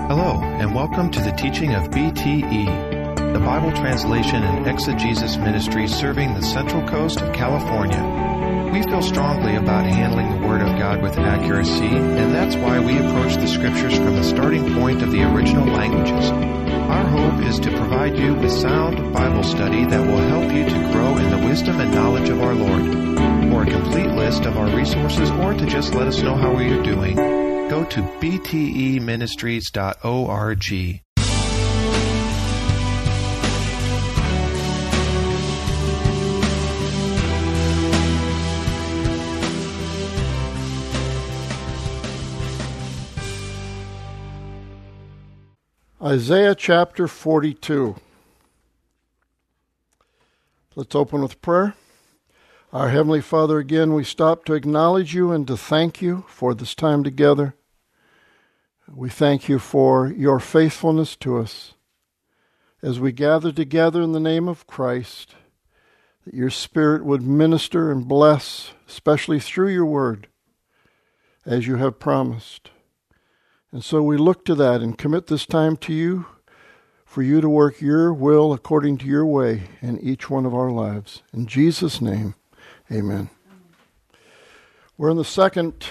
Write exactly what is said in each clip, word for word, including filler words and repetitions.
Hello, and welcome to the teaching of B T E, the Bible Translation and Exegesis Ministry serving the Central Coast of California. We feel strongly about handling the Word of God with accuracy, and that's why we approach the Scriptures from the starting point of the original languages. Our hope is to provide you with sound Bible study that will help you to grow in the wisdom and knowledge of our Lord. For a complete list of our resources or to just let us know how we are doing, go to b t e ministries dot org. Isaiah chapter forty-two. Let's open with prayer. Our Heavenly Father, again, we stop to acknowledge you and to thank you for this time together. We thank you for your faithfulness to us. As we gather together in the name of Christ, that your Spirit would minister and bless, especially through your word, as you have promised. And so we look to that and commit this time to you, for you to work your will according to your way in each one of our lives. In Jesus' name, amen. We're in the second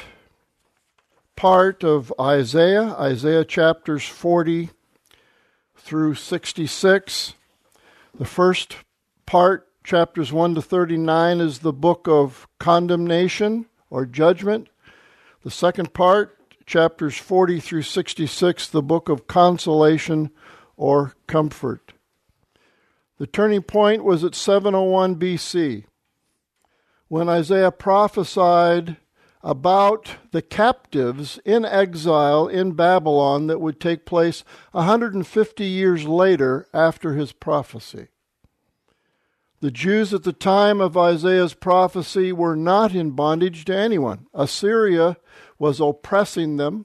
part of Isaiah, Isaiah chapters forty through sixty-six. The first part, chapters one to thirty-nine, is the book of condemnation or judgment. The second part, chapters forty through sixty-six, the book of consolation or comfort. The turning point was at seven oh one B C, when Isaiah prophesied about the captives in exile in Babylon that would take place one hundred fifty years later after his prophecy. The Jews at the time of Isaiah's prophecy were not in bondage to anyone. Assyria was oppressing them.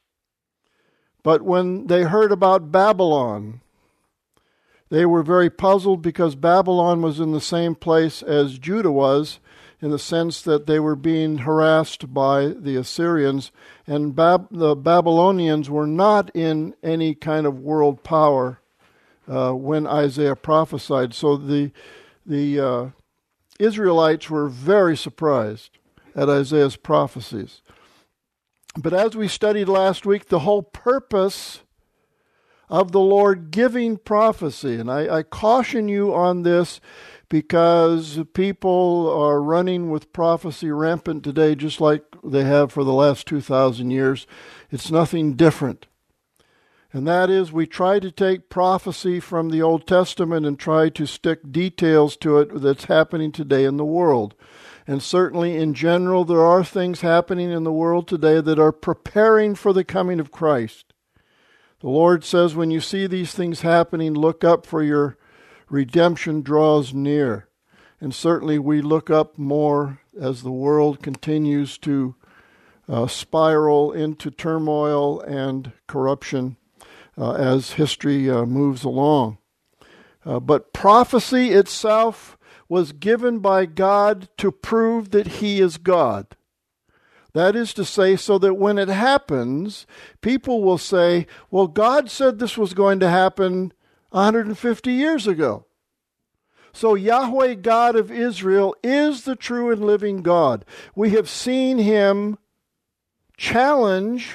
But when they heard about Babylon, they were very puzzled because Babylon was in the same place as Judah was, in the sense that they were being harassed by the Assyrians, and Bab- the Babylonians were not in any kind of world power uh, when Isaiah prophesied. So the the uh, Israelites were very surprised at Isaiah's prophecies. But as we studied last week, the whole purpose of the Lord giving prophecy, and I, I caution you on this because people are running with prophecy rampant today just like they have for the last two thousand years. It's nothing different. And that is, we try to take prophecy from the Old Testament and try to stick details to it that's happening today in the world. And certainly in general, there are things happening in the world today that are preparing for the coming of Christ. The Lord says, when you see these things happening, look up, for your redemption draws near. And certainly we look up more as the world continues to uh, spiral into turmoil and corruption uh, as history uh, moves along. Uh, but prophecy itself was given by God to prove that He is God. That is to say, so that when it happens, people will say, well, God said this was going to happen one hundred fifty years ago. So Yahweh, God of Israel, is the true and living God. We have seen Him challenge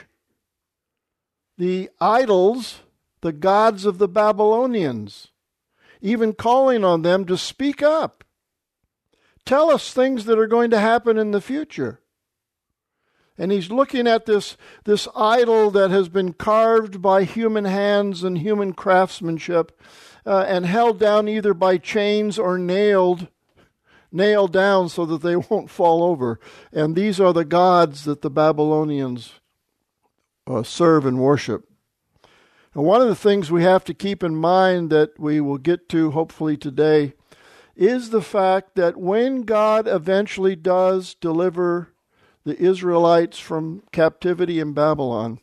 the idols, the gods of the Babylonians, even calling on them to speak up. Tell us things that are going to happen in the future. And he's looking at this, this idol that has been carved by human hands and human craftsmanship uh, and held down either by chains or nailed, nailed down so that they won't fall over. And these are the gods that the Babylonians uh, serve and worship. And one of the things we have to keep in mind that we will get to hopefully today is the fact that when God eventually does deliver the Israelites from captivity in Babylon,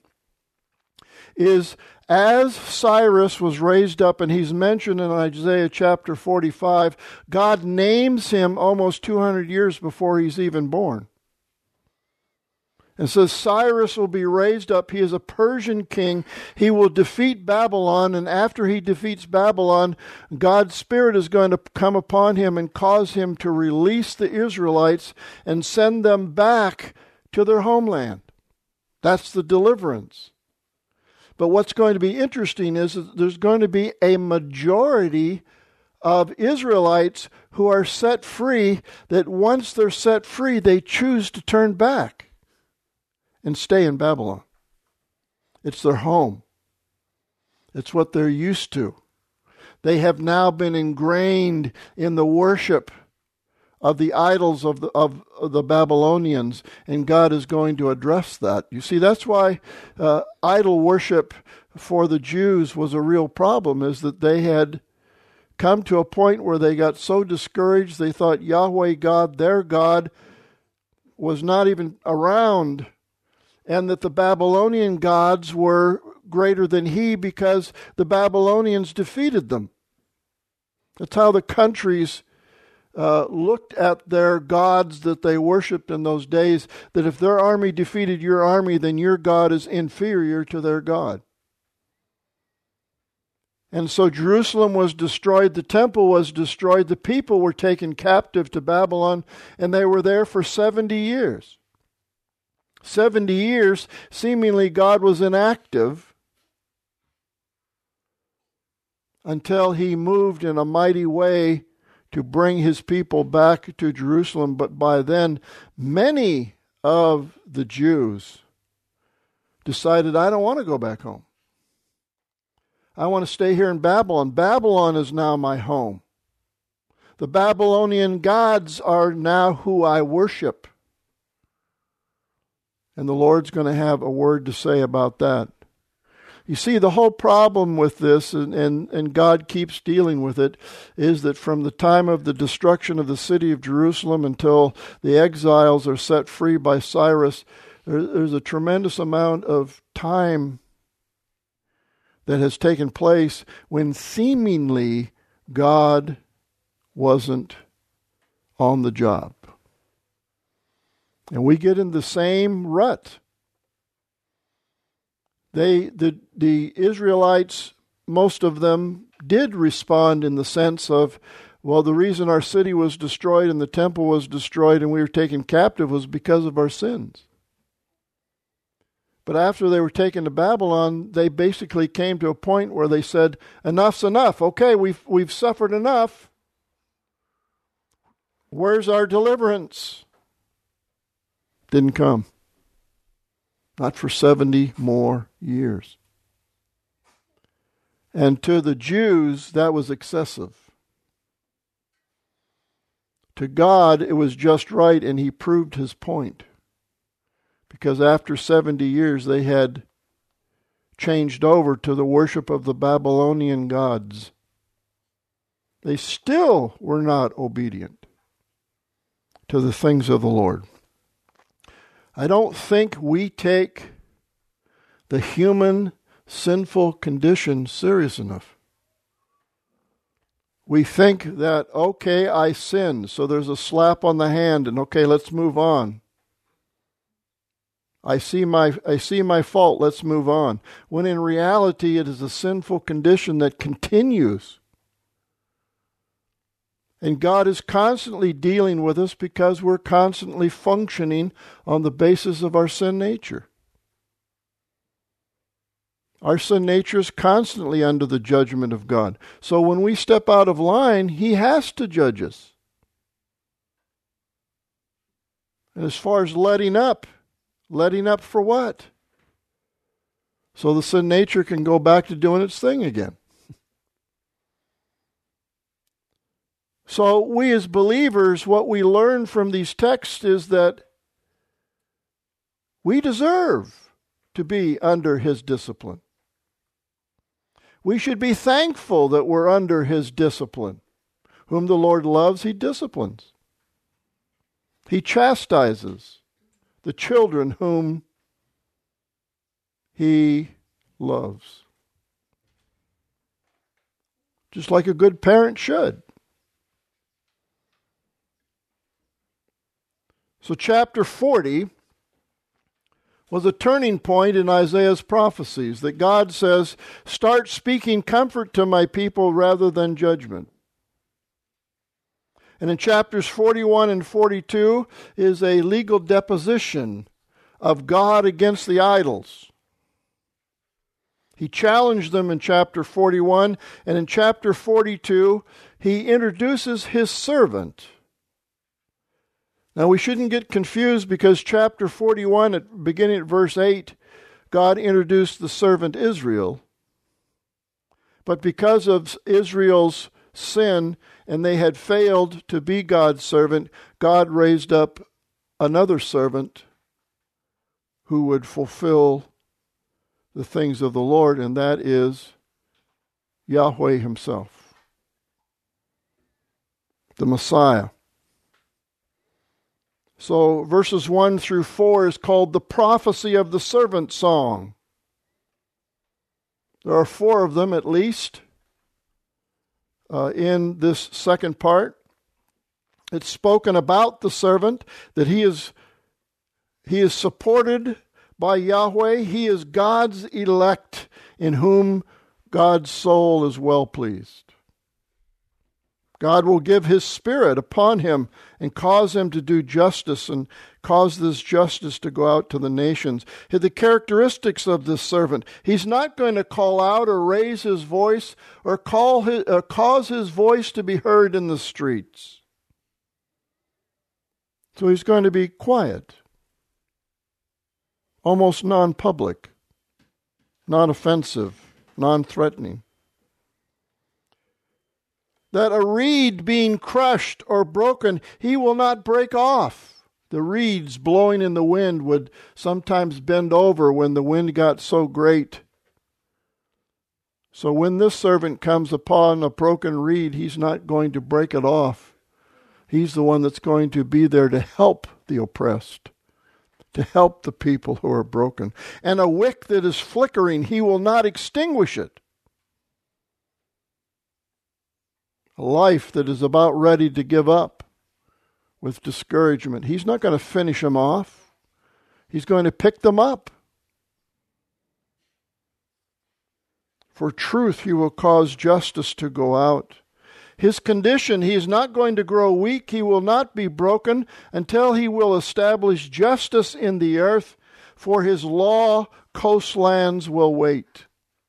is as Cyrus was raised up, and he's mentioned in Isaiah chapter forty-five, God names him almost two hundred years before he's even born. And says Cyrus will be raised up. He is a Persian king. He will defeat Babylon, and after he defeats Babylon, God's Spirit is going to come upon him and cause him to release the Israelites and send them back to their homeland. That's the deliverance. But what's going to be interesting is that there's going to be a majority of Israelites who are set free, that once they're set free, they choose to turn back and stay in Babylon. It's their home. It's what they're used to. They have now been ingrained in the worship of the idols of the, of, of the Babylonians, and God is going to address that. You see, that's why uh, idol worship for the Jews was a real problem, is that they had come to a point where they got so discouraged, they thought Yahweh God, their God, was not even around, and that the Babylonian gods were greater than he because the Babylonians defeated them. That's how the countries uh, looked at their gods that they worshipped in those days, that if their army defeated your army, then your God is inferior to their God. And so Jerusalem was destroyed, the temple was destroyed, the people were taken captive to Babylon, and they were there for seventy years. seventy years, seemingly God was inactive until he moved in a mighty way to bring his people back to Jerusalem. But by then, many of the Jews decided, I don't want to go back home. I want to stay here in Babylon. Babylon is now my home. The Babylonian gods are now who I worship. And the Lord's going to have a word to say about that. You see, the whole problem with this, and, and, and God keeps dealing with it, is that from the time of the destruction of the city of Jerusalem until the exiles are set free by Cyrus, there, there's a tremendous amount of time that has taken place when seemingly God wasn't on the job. And we get in the same rut. They, the, the Israelites, most of them did respond in the sense of, well, the reason our city was destroyed and the temple was destroyed and we were taken captive was because of our sins. But after they were taken to Babylon, they basically came to a point where they said, enough's enough. Okay, we've, we've suffered enough. Where's our deliverance? Didn't come. Not for seventy more years. And to the Jews, that was excessive. To God, it was just right, and he proved his point. Because after seventy years, they had changed over to the worship of the Babylonian gods. They still were not obedient to the things of the Lord. I don't think we take the human sinful condition serious enough. We think that, okay, I sinned, so there's a slap on the hand, and okay, let's move on. I see my I see my fault, let's move on. When in reality, it is a sinful condition that continues. And God is constantly dealing with us because we're constantly functioning on the basis of our sin nature. Our sin nature is constantly under the judgment of God. So when we step out of line, he has to judge us. And as far as letting up, letting up for what? So the sin nature can go back to doing its thing again. So we as believers, what we learn from these texts is that we deserve to be under his discipline. We should be thankful that we're under his discipline. Whom the Lord loves, he disciplines. He chastises the children whom he loves. Just like a good parent should. So chapter forty was a turning point in Isaiah's prophecies, that God says, start speaking comfort to my people rather than judgment. And in chapters forty-one and forty-two is a legal deposition of God against the idols. He challenged them in chapter forty-one, and in chapter forty-two, he introduces his servant. Now, we shouldn't get confused, because chapter forty-one, at beginning at verse eight, God introduced the servant Israel. But because of Israel's sin, and they had failed to be God's servant, God raised up another servant who would fulfill the things of the Lord, and that is Yahweh himself, the Messiah. So verses one through four is called the prophecy of the servant song. There are four of them at least uh, in this second part. It's spoken about the servant, that he is he is supported by Yahweh. He is God's elect, in whom God's soul is well pleased. God will give his Spirit upon him and cause him to do justice and cause this justice to go out to the nations. The characteristics of this servant: he's not going to call out or raise his voice or call his, or cause his voice to be heard in the streets. So he's going to be quiet, almost non-public, non-offensive, non-threatening. That a reed being crushed or broken, he will not break off. The reeds blowing in the wind would sometimes bend over when the wind got so great. So when this servant comes upon a broken reed, he's not going to break it off. He's the one that's going to be there to help the oppressed, to help the people who are broken. And a wick that is flickering, he will not extinguish it. A life that is about ready to give up with discouragement, he's not going to finish them off. He's going to pick them up. For truth, he will cause justice to go out. His condition, he is not going to grow weak. He will not be broken until he will establish justice in the earth. For his law, coastlands will wait.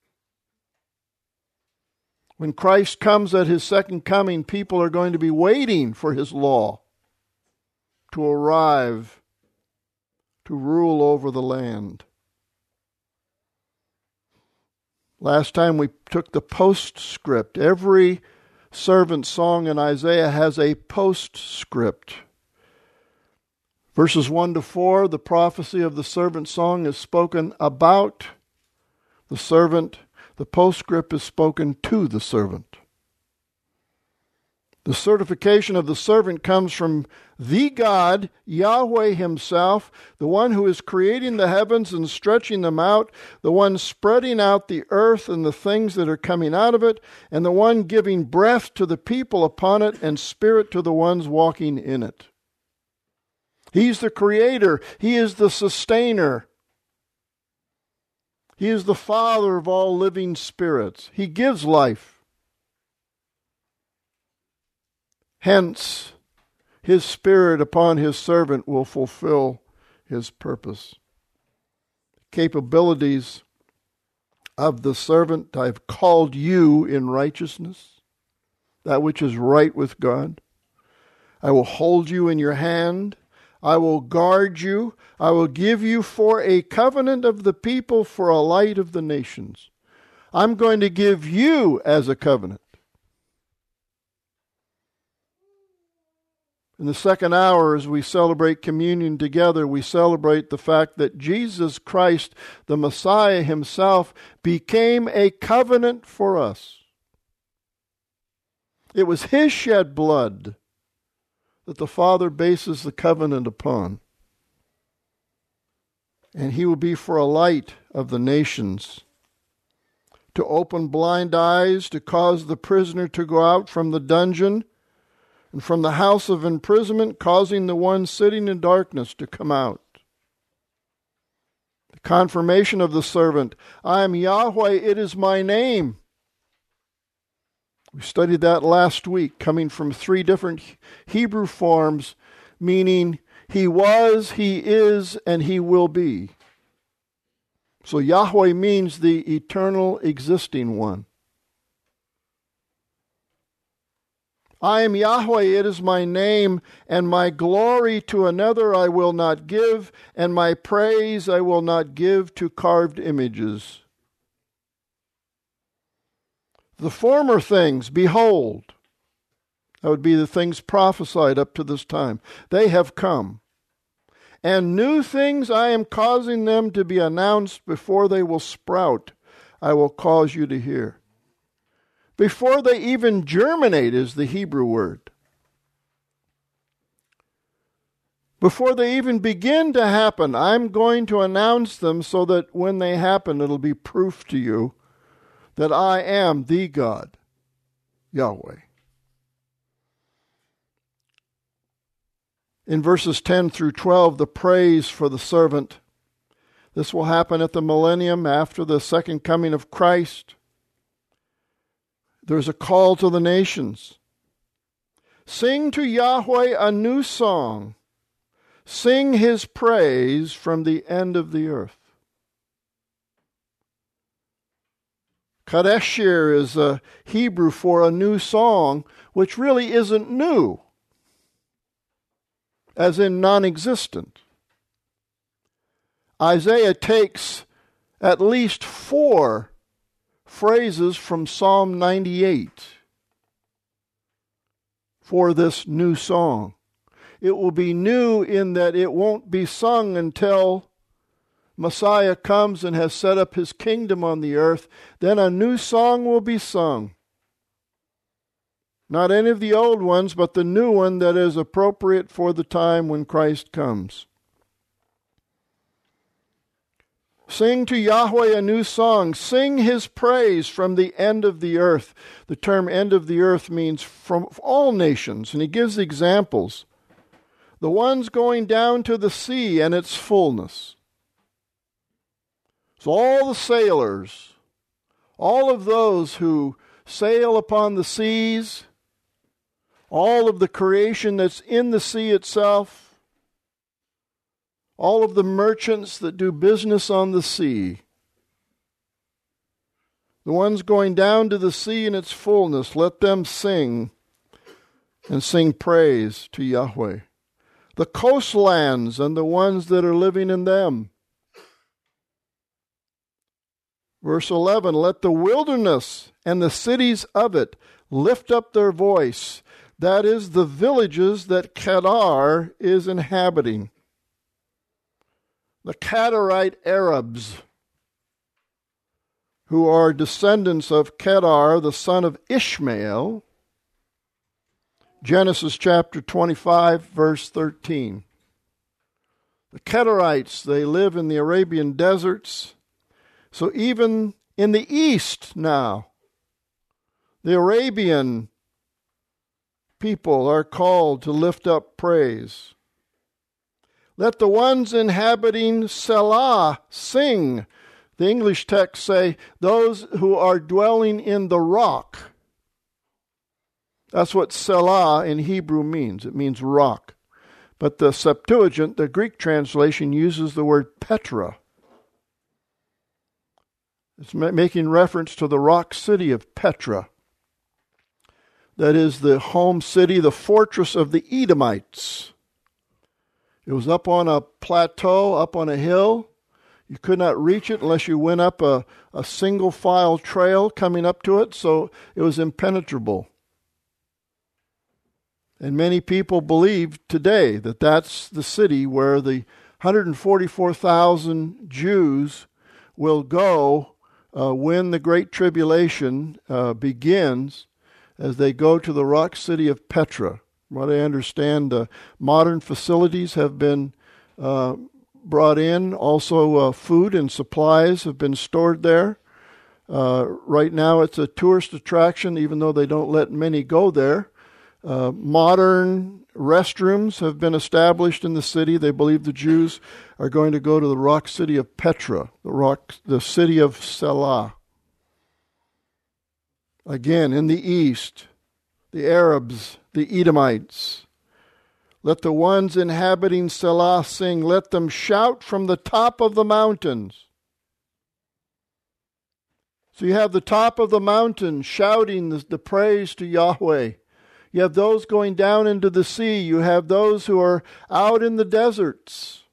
When Christ comes at his second coming, people are going to be waiting for his law to arrive, to rule over the land. Last time we took the postscript. Every servant song in Isaiah has a postscript. Verses one to four, the prophecy of the servant song is spoken about the servant. The postscript is spoken to the servant. The certification of the servant comes from the God, Yahweh himself, the one who is creating the heavens and stretching them out, the one spreading out the earth and the things that are coming out of it, and the one giving breath to the people upon it and spirit to the ones walking in it. He's the creator. He is the sustainer. He is the Father of all living spirits. He gives life. Hence, his Spirit upon his servant will fulfill his purpose. Capabilities of the servant: I have called you in righteousness, that which is right with God. I will hold you in your hand. I will guard you. I will give you for a covenant of the people, for a light of the nations. I'm going to give you as a covenant. In the second hour, as we celebrate communion together, we celebrate the fact that Jesus Christ, the Messiah himself, became a covenant for us. It was his shed blood that the Father bases the covenant upon. And he will be for a light of the nations, to open blind eyes, to cause the prisoner to go out from the dungeon, and from the house of imprisonment, causing the one sitting in darkness to come out. Confirmation of the servant. I am Yahweh, it is my name. We studied that last week, coming from three different Hebrew forms, meaning he was, he is, and he will be. So Yahweh means the eternal existing one. I am Yahweh, it is my name, and my glory to another I will not give, and my praise I will not give to carved images. The former things, behold, that would be the things prophesied up to this time, they have come. And new things I am causing them to be announced before they will sprout, I will cause you to hear. Before they even germinate is the Hebrew word. Before they even begin to happen, I'm going to announce them so that when they happen, it'll be proof to you that I am the God, Yahweh. In verses ten through twelve, the praise for the servant. This will happen at the millennium after the second coming of Christ. There's a call to the nations. Sing to Yahweh a new song. Sing his praise from the end of the earth. Kadeshir is a Hebrew for a new song, which really isn't new, as in non-existent. Isaiah takes at least four phrases from Psalm ninety-eight for this new song. It will be new in that it won't be sung until Messiah comes and has set up his kingdom on the earth. Then a new song will be sung. Not any of the old ones, but the new one that is appropriate for the time when Christ comes. Sing to Yahweh a new song. Sing his praise from the end of the earth. The term end of the earth means from all nations, and he gives examples. The ones going down to the sea and its fullness. So all the sailors, all of those who sail upon the seas, all of the creation that's in the sea itself, all of the merchants that do business on the sea, the ones going down to the sea in its fullness, let them sing and sing praise to Yahweh. The coastlands and the ones that are living in them. Verse eleven, let the wilderness and the cities of it lift up their voice. That is the villages that Kedar is inhabiting. The Kadarite Arabs, who are descendants of Kedar, the son of Ishmael. Genesis chapter twenty-five, verse thirteen. The Kedarites, they live in the Arabian deserts. So even in the east now, the Arabian people are called to lift up praise. Let the ones inhabiting Selah sing. The English texts say, those who are dwelling in the rock. That's what Selah in Hebrew means. It means rock. But the Septuagint, the Greek translation, uses the word Petra. It's making reference to the rock city of Petra. That is the home city, the fortress of the Edomites. It was up on a plateau, up on a hill. You could not reach it unless you went up a, a single file trail coming up to it, so it was impenetrable. And many people believe today that that's the city where the one hundred forty-four thousand Jews will go uh, when the Great Tribulation uh, begins, as they go to the rock city of Petra. What I understand, uh, modern facilities have been uh, brought in. Also, uh, food and supplies have been stored there. Uh, right now, it's a tourist attraction, even though they don't let many go there. Uh, modern restrooms have been established in the city. They believe the Jews are going to go to the rock city of Petra, the rock, the city of Selah. Again, in the east, the Arabs, the Edomites. Let the ones inhabiting Selah sing. Let them shout from the top of the mountains. So you have the top of the mountain shouting the, the praise to Yahweh. You have those going down into the sea. You have those who are out in the deserts.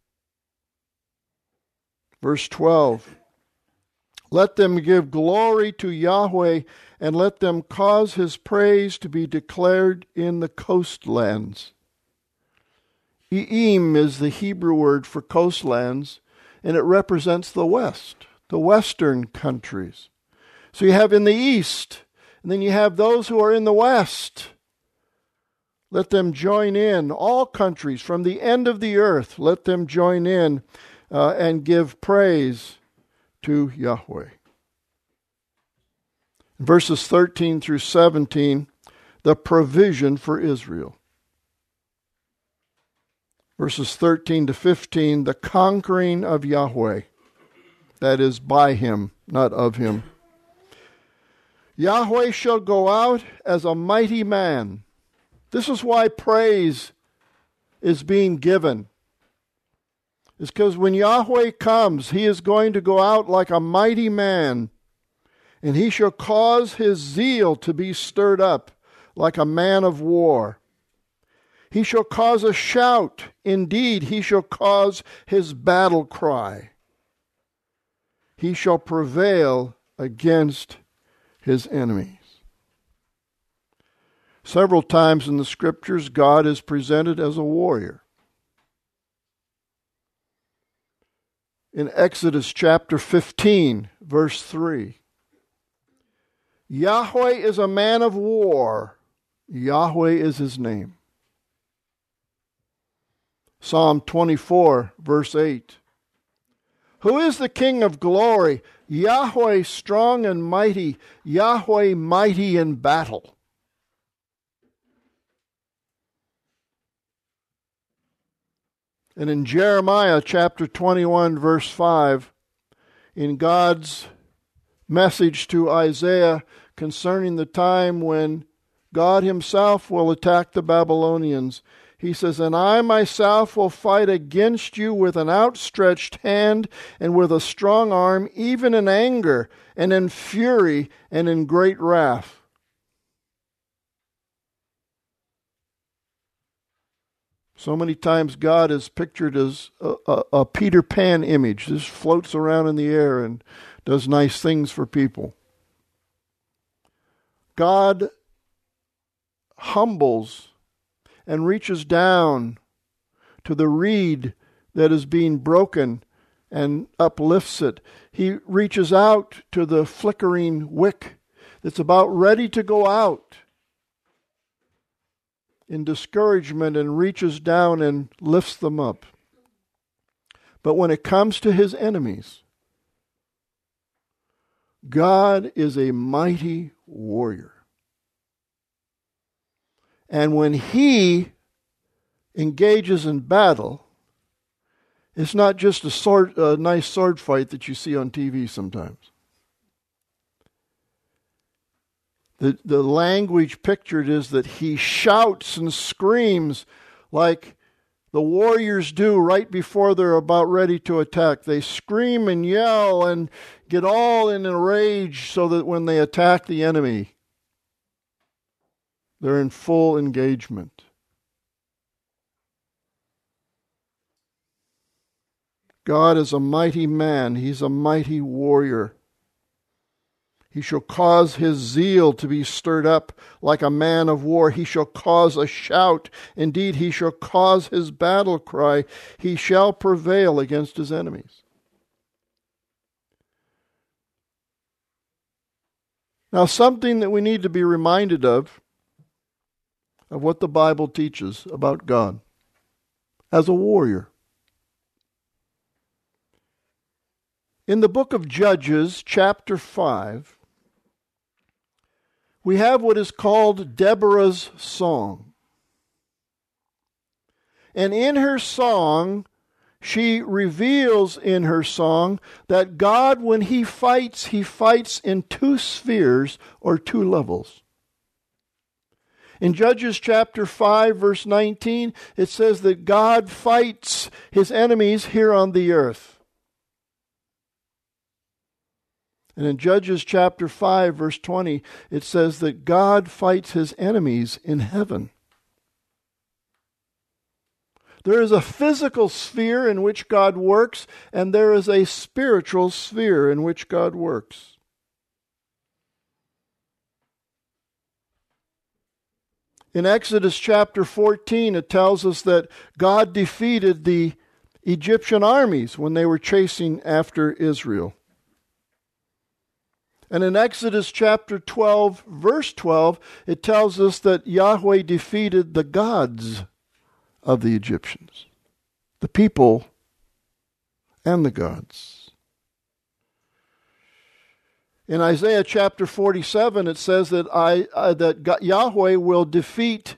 Verse twelve. Let them give glory to Yahweh, and let them cause his praise to be declared in the coastlands. Eim is the Hebrew word for coastlands, and it represents the west, the western countries. So you have in the east, and then you have those who are in the west. Let them join in, all countries from the end of the earth, let them join in uh, and give praise to Yahweh. Verses thirteen through seventeen, the provision for Israel. Verses thirteen to fifteen, the conquering of Yahweh. That is, by him, not of him. Yahweh shall go out as a mighty man. This is why praise is being given. It's because when Yahweh comes, he is going to go out like a mighty man, and he shall cause his zeal to be stirred up like a man of war. He shall cause a shout. Indeed, he shall cause his battle cry. He shall prevail against his enemies. Several times in the Scriptures, God is presented as a warrior. In Exodus chapter fifteen, verse three, Yahweh is a man of war. Yahweh is his name. Psalm twenty-four, verse eight. Who is the King of glory? Yahweh strong and mighty, Yahweh mighty in battle. And in Jeremiah chapter twenty-one, verse five, in God's message to Isaiah concerning the time when God himself will attack the Babylonians, he says, and I myself will fight against you with an outstretched hand and with a strong arm, even in anger and in fury and in great wrath. So many times God is pictured as a, a, a Peter Pan image. Just floats around in the air and does nice things for people. God humbles and reaches down to the reed that is being broken and uplifts it. He reaches out to the flickering wick that's about ready to go out in discouragement and reaches down and lifts them up. But when it comes to his enemies, God is a mighty warrior. And when he engages in battle, it's not just a sword, a nice sword fight that you see on T V sometimes. The, the language pictured is that he shouts and screams like the warriors do right before they're about ready to attack. They scream and yell and get all in a rage so that when they attack the enemy, they're in full engagement. God is a mighty man. He's a mighty warrior. He shall cause his zeal to be stirred up like a man of war. He shall cause a shout. Indeed, he shall cause his battle cry. He shall prevail against his enemies. Now, something that we need to be reminded of, of what the Bible teaches about God as a warrior. In the book of Judges, chapter five, we have what is called Deborah's song. And in her song, she reveals in her song that God, when He fights, He fights in two spheres or two levels. In Judges chapter five, verse nineteen, it says that God fights His enemies here on the earth. And in Judges chapter five, verse twenty, it says that God fights His enemies in heaven. There is a physical sphere in which God works, and there is a spiritual sphere in which God works. In Exodus chapter fourteen, it tells us that God defeated the Egyptian armies when they were chasing after Israel. And in Exodus chapter twelve, verse twelve, it tells us that Yahweh defeated the gods of the Egyptians, the people and the gods. In Isaiah chapter forty-seven, it says that I uh, that God, Yahweh will defeat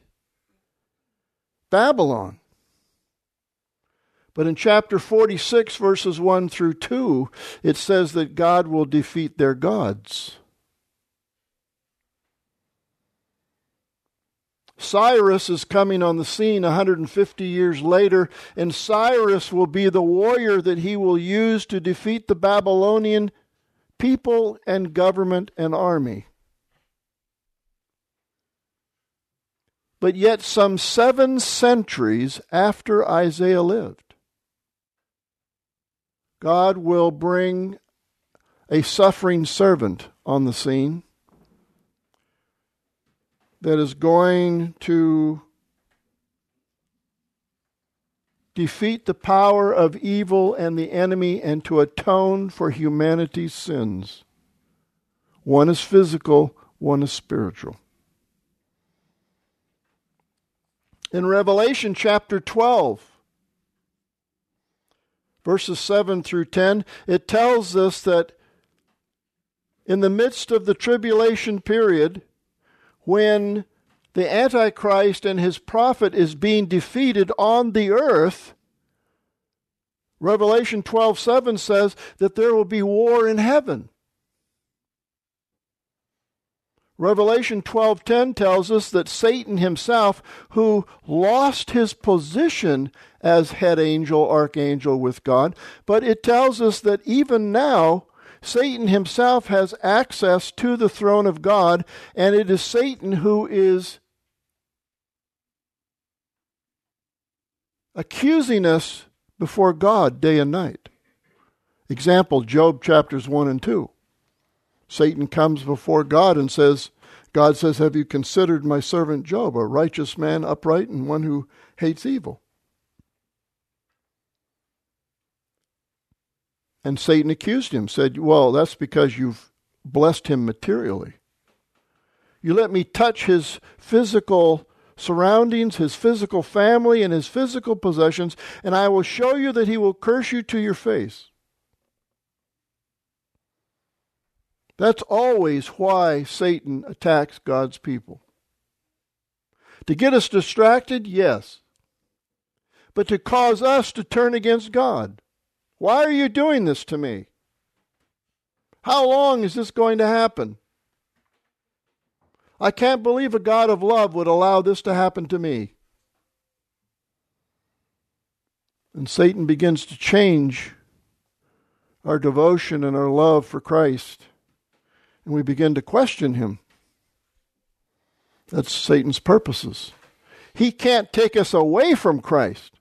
Babylon. But in chapter forty-six, verses one through two, it says that God will defeat their gods. Cyrus is coming on the scene one hundred fifty years later, and Cyrus will be the warrior that he will use to defeat the Babylonian people and government and army. But yet some seven centuries after Isaiah lived, God will bring a suffering servant on the scene that is going to defeat the power of evil and the enemy and to atone for humanity's sins. One is physical, one is spiritual. In Revelation chapter twelve, verses seven through ten, it tells us that in the midst of the tribulation period, when the Antichrist and his prophet is being defeated on the earth, Revelation twelve seven says that there will be war in heaven. Revelation twelve ten tells us that Satan himself, who lost his position as head angel, archangel with God, but it tells us that even now, Satan himself has access to the throne of God, and it is Satan who is accusing us before God day and night. Example, Job chapters one and two. Satan comes before God and says, God says, have you considered my servant Job, a righteous man, upright, and one who hates evil? And Satan accused him, said, well, that's because you've blessed him materially. You let me touch his physical surroundings, his physical family, and his physical possessions, and I will show you that he will curse you to your face. That's always why Satan attacks God's people. To get us distracted, yes. But to cause us to turn against God. Why are you doing this to me? How long is this going to happen? I can't believe a God of love would allow this to happen to me. And Satan begins to change our devotion and our love for Christ. And we begin to question him. That's Satan's purposes. He can't take us away from Christ.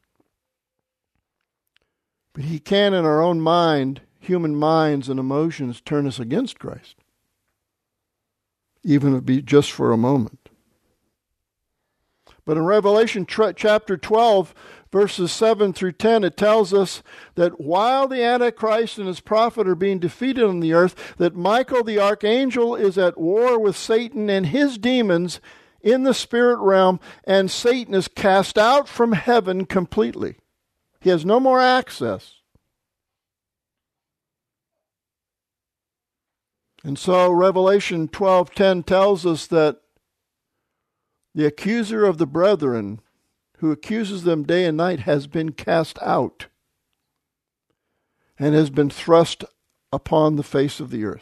But he can, in our own mind, human minds and emotions, turn us against Christ. Even if it be just for a moment. But in Revelation tra- chapter twelve, verses seven through ten, it tells us that while the Antichrist and his prophet are being defeated on the earth, that Michael the archangel is at war with Satan and his demons in the spirit realm, and Satan is cast out from heaven completely. He has no more access. And so Revelation twelve ten tells us that the accuser of the brethren, who accuses them day and night has been cast out and has been thrust upon the face of the earth.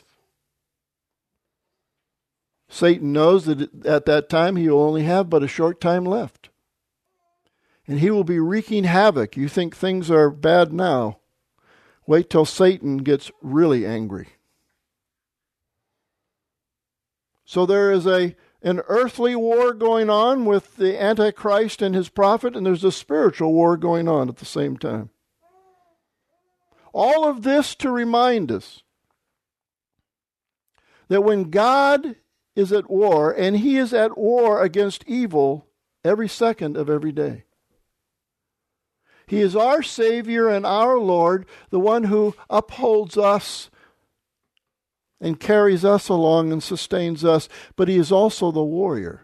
Satan knows that at that time he will only have but a short time left. And he will be wreaking havoc. You think things are bad now. Wait till Satan gets really angry. So there is a an earthly war going on with the Antichrist and his prophet, and there's a spiritual war going on at the same time. All of this to remind us that when God is at war, and he is at war against evil every second of every day. He is our Savior and our Lord, the one who upholds us and carries us along and sustains us, but he is also the warrior.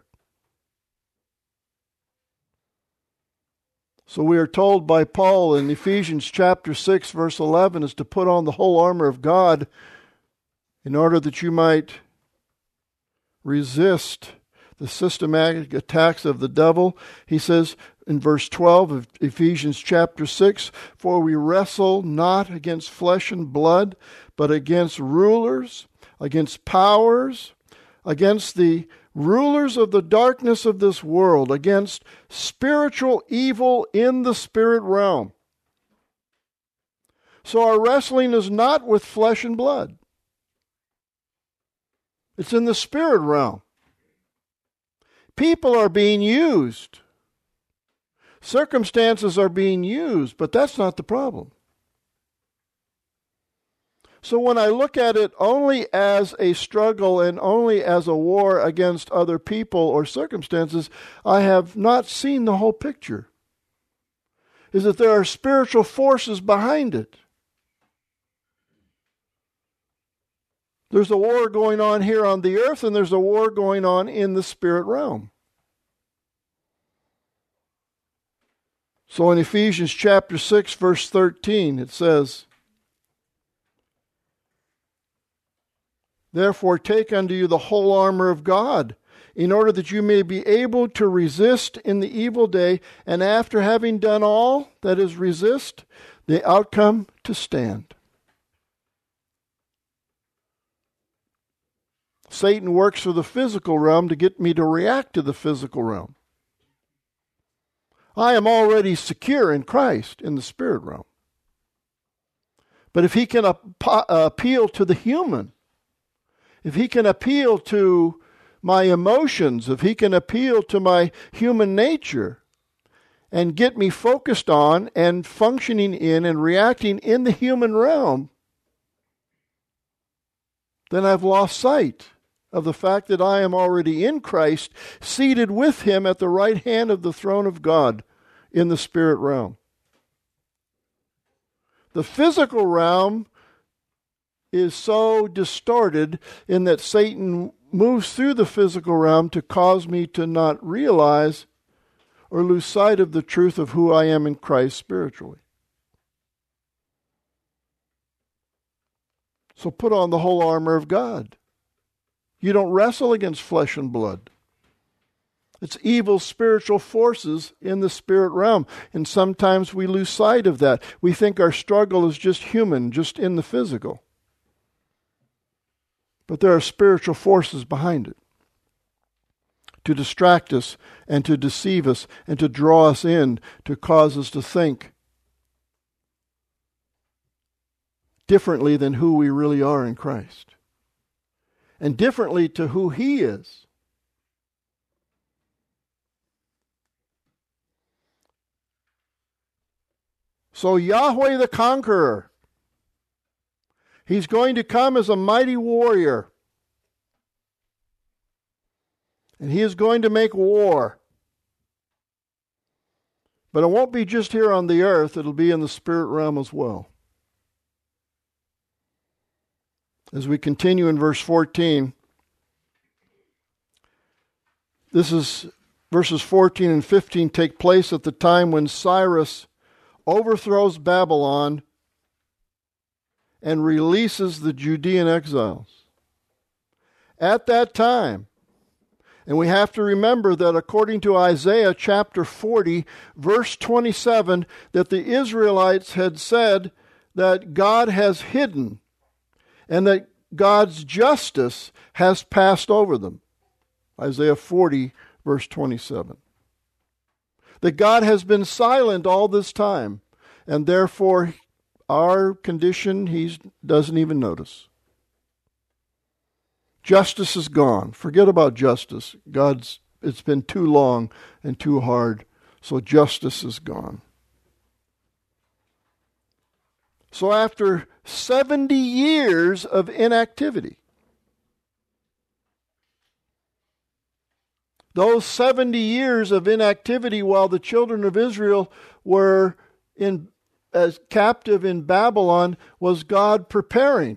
So we are told by Paul in Ephesians chapter six, verse eleven, is to put on the whole armor of God in order that you might resist the systematic attacks of the devil. He says in verse twelve of Ephesians chapter six, "For we wrestle not against flesh and blood, but against rulers, against powers, against the rulers of the darkness of this world, against spiritual evil in the spirit realm." So our wrestling is not with flesh and blood. It's in the spirit realm. People are being used. Circumstances are being used, but that's not the problem. So when I look at it only as a struggle and only as a war against other people or circumstances, I have not seen the whole picture. Is that there are spiritual forces behind it. There's a war going on here on the earth, and there's a war going on in the spirit realm. So in Ephesians chapter six, verse thirteen, it says, "Therefore take unto you the whole armor of God, in order that you may be able to resist in the evil day, and after having done all, that is, resist, the outcome to stand." Satan works for the physical realm to get me to react to the physical realm. I am already secure in Christ in the spirit realm. But if he can ap- appeal to the human, if he can appeal to my emotions, if he can appeal to my human nature, and get me focused on and functioning in and reacting in the human realm, then I've lost sight of the fact that I am already in Christ, seated with him at the right hand of the throne of God in the spirit realm. The physical realm is so distorted in that Satan moves through the physical realm to cause me to not realize or lose sight of the truth of who I am in Christ spiritually. So put on the whole armor of God. You don't wrestle against flesh and blood. It's evil spiritual forces in the spirit realm. And sometimes we lose sight of that. We think our struggle is just human, just in the physical. But there are spiritual forces behind it to distract us and to deceive us and to draw us in, to cause us to think differently than who we really are in Christ. And differently to who he is. So Yahweh the Conqueror, he's going to come as a mighty warrior. And he is going to make war. But it won't be just here on the earth, it'll be in the spirit realm as well. As we continue in verse fourteen, this is verses fourteen and fifteen take place at the time when Cyrus overthrows Babylon and releases the Judean exiles. At that time, And we have to remember that according to Isaiah chapter forty, verse twenty-seven, that the Israelites had said that God has hidden and that God's justice has passed over them. Isaiah forty, verse twenty-seven. That God has been silent all this time, and therefore our condition he doesn't even notice. Justice is gone. Forget about justice. God's it's been too long and too hard, so justice is gone. So after seventy years of inactivity, those seventy years of inactivity while the children of Israel were in as captive in Babylon was God preparing.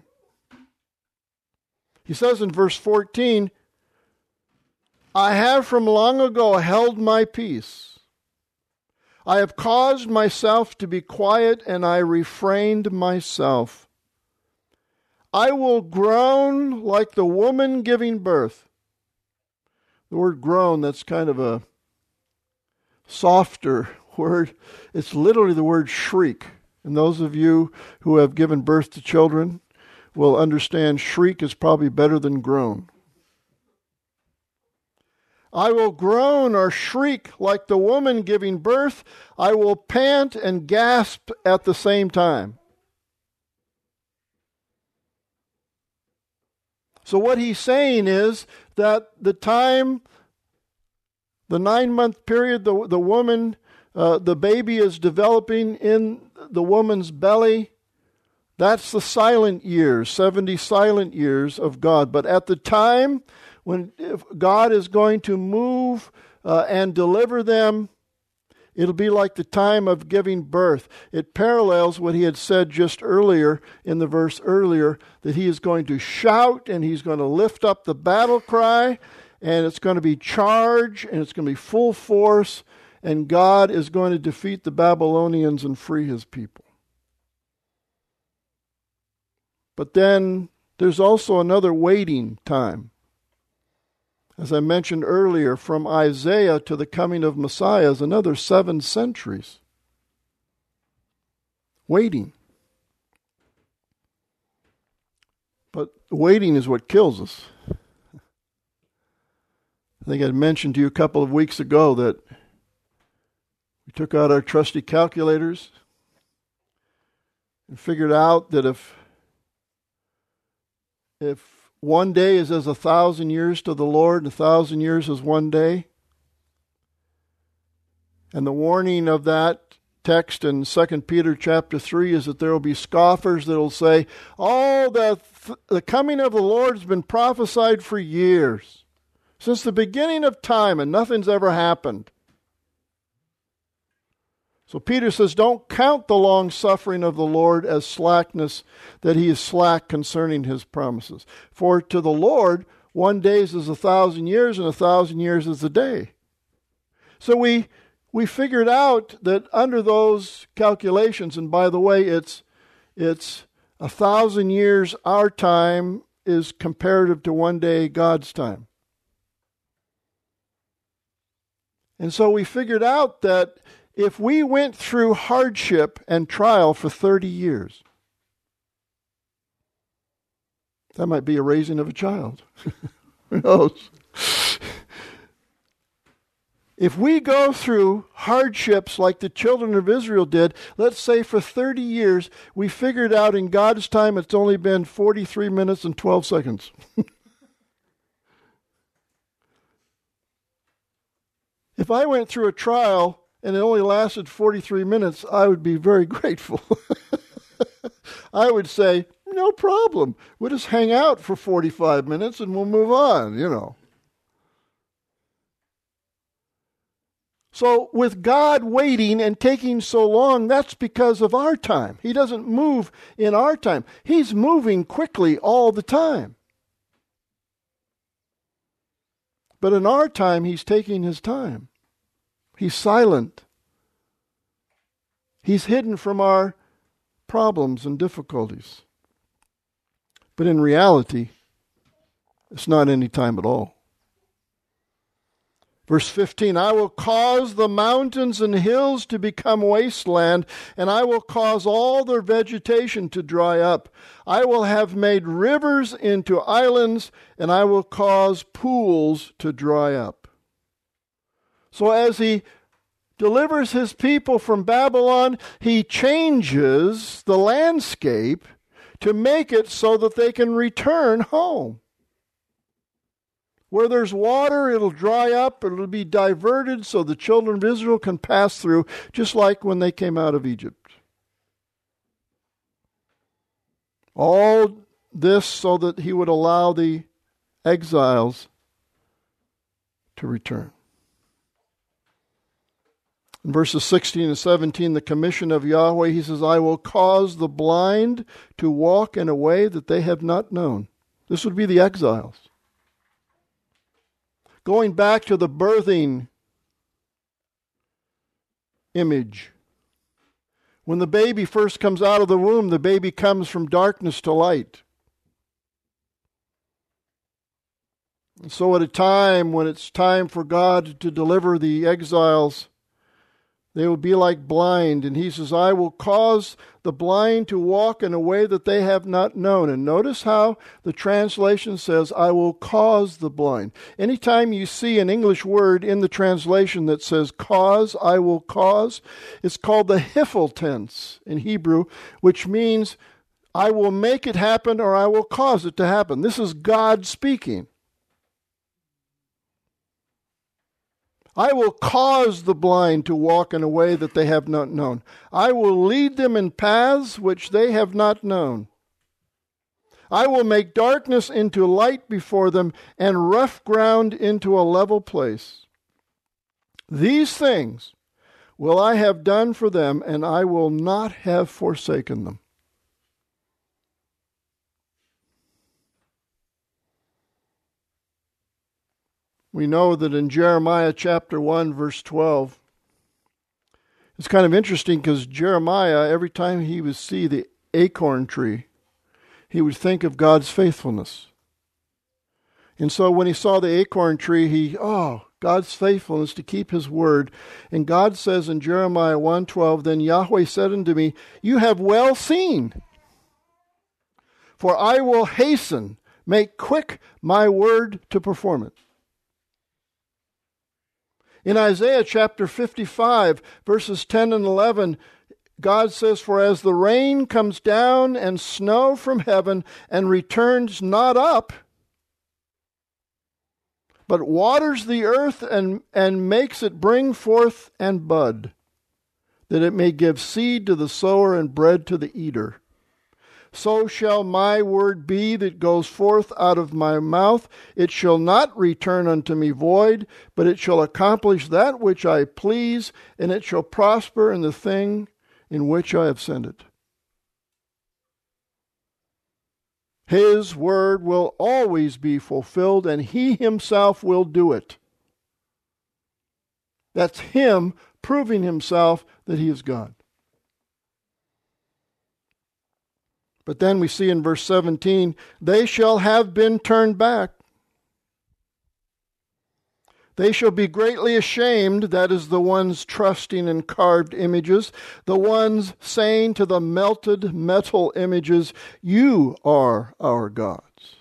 He says in verse fourteen, I have from long ago held my peace. I have caused myself to be quiet, and I refrained myself. I will groan like the woman giving birth. The word groan, that's kind of a softer word. It's literally the word shriek. And those of you who have given birth to children will understand shriek is probably better than groan. I will groan or shriek like the woman giving birth. I will pant and gasp at the same time. So what he's saying is that the time, the nine-month period, the, the woman, uh, the baby is developing in the woman's belly, that's the silent years, seventy silent years of God. But at the time when if God is going to move uh, and deliver them, it'll be like the time of giving birth. It parallels what he had said just earlier in the verse earlier, that he is going to shout and he's going to lift up the battle cry, and it's going to be charge and it's going to be full force, and God is going to defeat the Babylonians and free his people. But then there's also another waiting time. As I mentioned earlier, from Isaiah to the coming of Messiah is another seven centuries. Waiting. But waiting is what kills us. I think I mentioned to you a couple of weeks ago that we took out our trusty calculators and figured out that if if one day is as a thousand years to the Lord, and a thousand years is one day. And the warning of that text in Second Peter chapter three is that there will be scoffers that will say, oh, the, th- the coming of the Lord has been prophesied for years, since the beginning of time, and nothing's ever happened. So Peter says, don't count the long suffering of the Lord as slackness, that he is slack concerning his promises. For to the Lord, one day is as a thousand years, and a thousand years is a day. So we we figured out that under those calculations, and by the way, it's it's a thousand years our time is comparative to one day God's time. And so we figured out that if we went through hardship and trial for thirty years, that might be a raising of a child. Who knows? If we go through hardships like the children of Israel did, let's say for thirty years, we figured out in God's time it's only been forty-three minutes and twelve seconds. If I went through a trial and it only lasted forty-three minutes, I would be very grateful. I would say, no problem. We'll just hang out for forty-five minutes and we'll move on, you know. So with God waiting and taking so long, that's because of our time. He doesn't move in our time. He's moving quickly all the time. But in our time, he's taking his time. He's silent. He's hidden from our problems and difficulties. But in reality, it's not any time at all. Verse fifteen, I will cause the mountains and hills to become wasteland, and I will cause all their vegetation to dry up. I will have made rivers into islands, and I will cause pools to dry up. So as he delivers his people from Babylon, he changes the landscape to make it so that they can return home. Where there's water, it'll dry up, it'll be diverted so the children of Israel can pass through, just like when they came out of Egypt. All this so that he would allow the exiles to return. In verses sixteen and seventeen, the commission of Yahweh, he says, I will cause the blind to walk in a way that they have not known. This would be the exiles. Going back to the birthing image. When the baby first comes out of the womb, the baby comes from darkness to light. And so at a time when it's time for God to deliver the exiles, they will be like blind. And he says, I will cause the blind to walk in a way that they have not known. And notice how the translation says, I will cause the blind. Anytime you see an English word in the translation that says cause, I will cause, it's called the hifel tense in Hebrew, which means I will make it happen or I will cause it to happen. This is God speaking. I will cause the blind to walk in a way that they have not known. I will lead them in paths which they have not known. I will make darkness into light before them and rough ground into a level place. These things will I have done for them, and I will not have forsaken them. We know that in Jeremiah chapter one, verse twelve, it's kind of interesting because Jeremiah, every time he would see the acorn tree, he would think of God's faithfulness. And so when he saw the acorn tree, he, oh, God's faithfulness to keep his word. And God says in Jeremiah one twelve, then Yahweh said unto me, you have well seen, for I will hasten, make quick my word to perform it. In Isaiah chapter fifty-five, verses ten and eleven, God says, for as the rain comes down and snow from heaven and returns not up, but waters the earth and, and makes it bring forth and bud, that it may give seed to the sower and bread to the eater. So shall my word be that goes forth out of my mouth. It shall not return unto me void, but it shall accomplish that which I please, and it shall prosper in the thing in which I have sent it. His word will always be fulfilled, and he himself will do it. That's him proving himself that he is God. But then we see in verse seventeen, they shall have been turned back. They shall be greatly ashamed, that is the ones trusting in carved images, the ones saying to the melted metal images, you are our gods.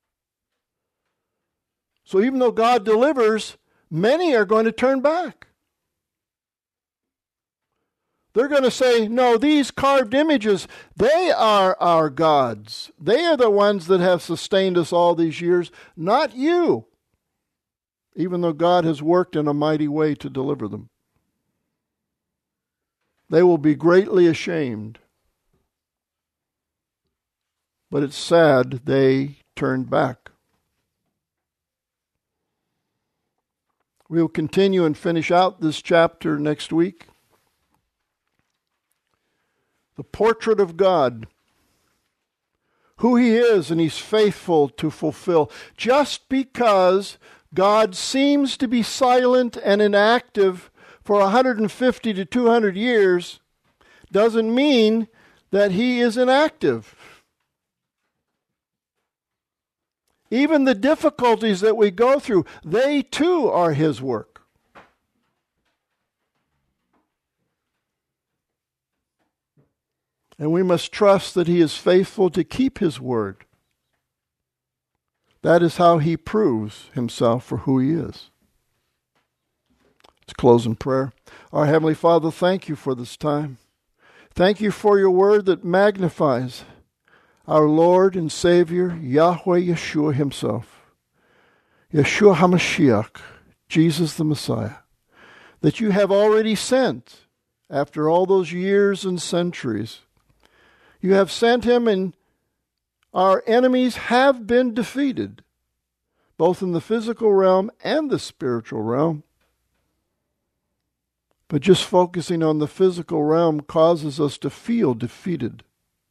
So even though God delivers, many are going to turn back. They're going to say, no, these carved images, they are our gods. They are the ones that have sustained us all these years, not you. Even though God has worked in a mighty way to deliver them. They will be greatly ashamed. But it's sad they turned back. We'll continue and finish out this chapter next week. The portrait of God, who he is, and he's faithful to fulfill. Just because God seems to be silent and inactive for one hundred fifty to two hundred years doesn't mean that he is inactive. Even the difficulties that we go through, they too are his work. And we must trust that He is faithful to keep His word. That is how He proves Himself for who He is. Let's close in prayer. Our Heavenly Father, thank You for this time. Thank You for Your word that magnifies our Lord and Savior, Yahweh Yeshua Himself. Yeshua HaMashiach, Jesus the Messiah, that You have already sent after all those years and centuries. You have sent Him, and our enemies have been defeated, both in the physical realm and the spiritual realm. But just focusing on the physical realm causes us to feel defeated.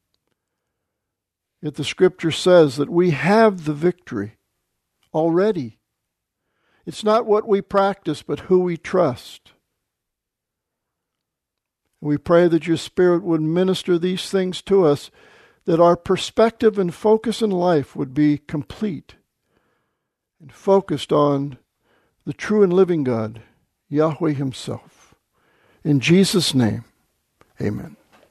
Yet the Scripture says that we have the victory already. It's not what we practice, but who we trust. We pray that Your Spirit would minister these things to us, that our perspective and focus in life would be complete and focused on the true and living God, Yahweh Himself. In Jesus' name, amen.